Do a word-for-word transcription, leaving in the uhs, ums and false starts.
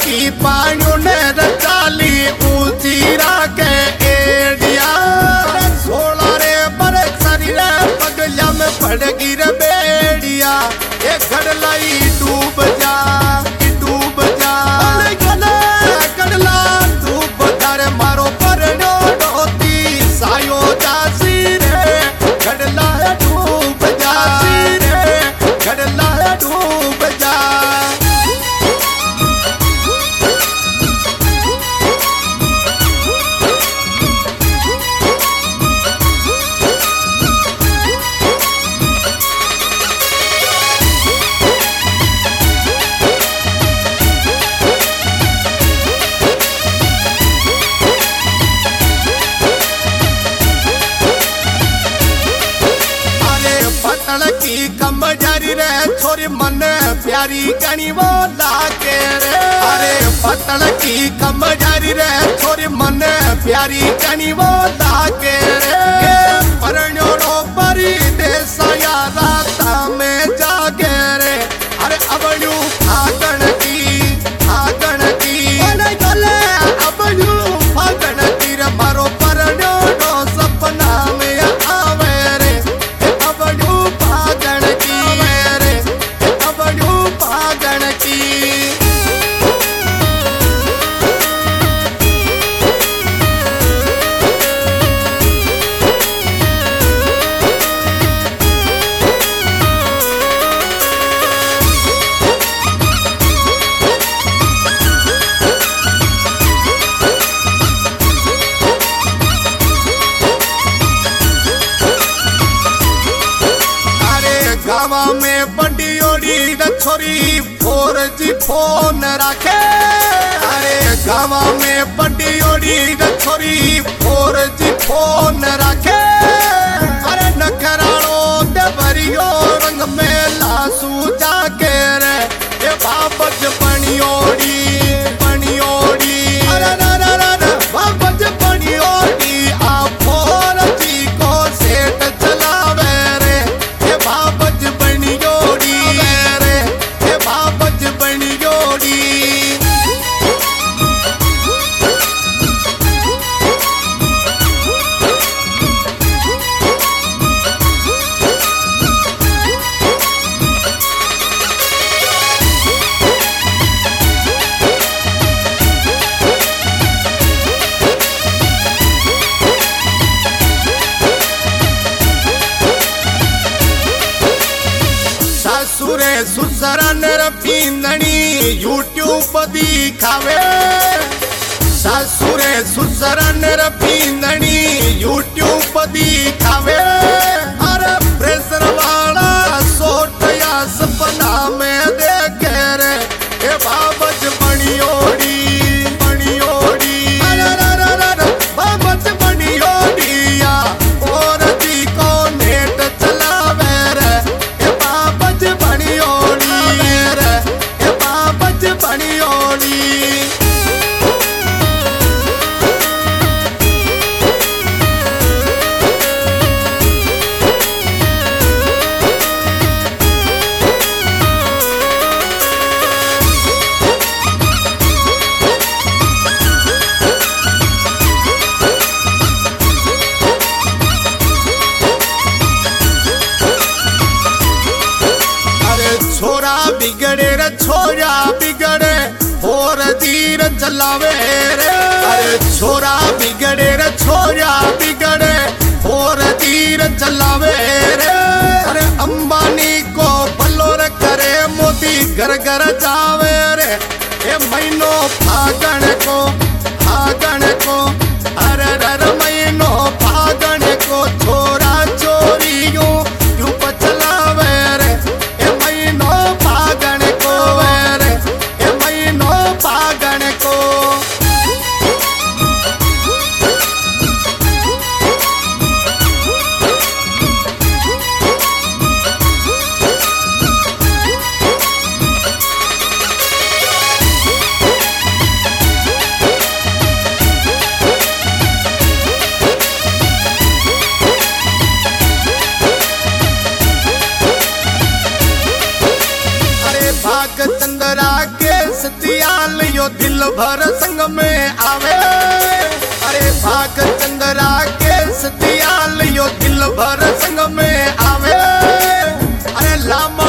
की पानियों ने रचाली ऊंची राके एडिया सोला रे बड़े शरीर पगला में पड़ गिर बेड़िया ये घड़लाई डूब जा डूब जा कड़ला डूब धर मारो पर डोती सायो जासी रे घड़ला डूब जासी रे घड़ला डूब जा की कम जारी रे छोरी मन प्यारी गणी वो लाके रे अरे पतल की कम जारी रे छोरी मन प्यारी गणी वो लाके रे परण्योड़ो परी देसाया राता में जागे रे अरे अबड़ू फागण की फागण की अरे गले अबड़ू फागण की रे मारो परण्योड़ो सपना में आवे रे अबड़ू फागण की रे अबड़ू फागण की गावा में बंडियोड़ी छोरी फोर जी फोन रखे अरे गावा में बंडियोड़ी छोरी फोर जी फोन रखे अरे नखराड़ो देवरियो रंग में लासू जाके रे ये बाबज बनियोड़ी बनियोड़ी अरे रा रा रा रा बाबज बनियोड़ी आ फोर जी को सेट चलावे रे ये बाबज बनियोड़ी रे ये बाबज बनियोड़ी सासुरे सुसरा नरपींदणी यूट्यूब दिखावे सासुरे सुसरा नरपींदणी यूट्यूब दिखावे अरे प्रेशर वाला सोटया सपना में देखे रे ये बाबज बनियोड़ी बनियोड़ी अरे रा रा रा रा बाबज बनियोड़ी या और जी को नेट चलावे रे ये बाबज बनियोड़ी रे ये बाबज बनियोड़ी छोरा बिगड़े रे छोरा बिगड़े और धीर चलावे रे अरे छोरा बिगड़े रे छोरा बिगड़े और धीर चलावे रे अरे अंबानी को बलोर करे मोदी घर घर जावे रे ये महीनो फागण को फागण को अरे अरे महीनो फागण को छोरा चोरियों क्यों चलावे रे ये महीनो फागण को रे ये महीनो फागण को भाग चंद्रा के सतियाल यो दिल भर संग में आवे। अरे भाग चंद्रा के सतियाल यो दिल भर संग में आवे। अरे लामा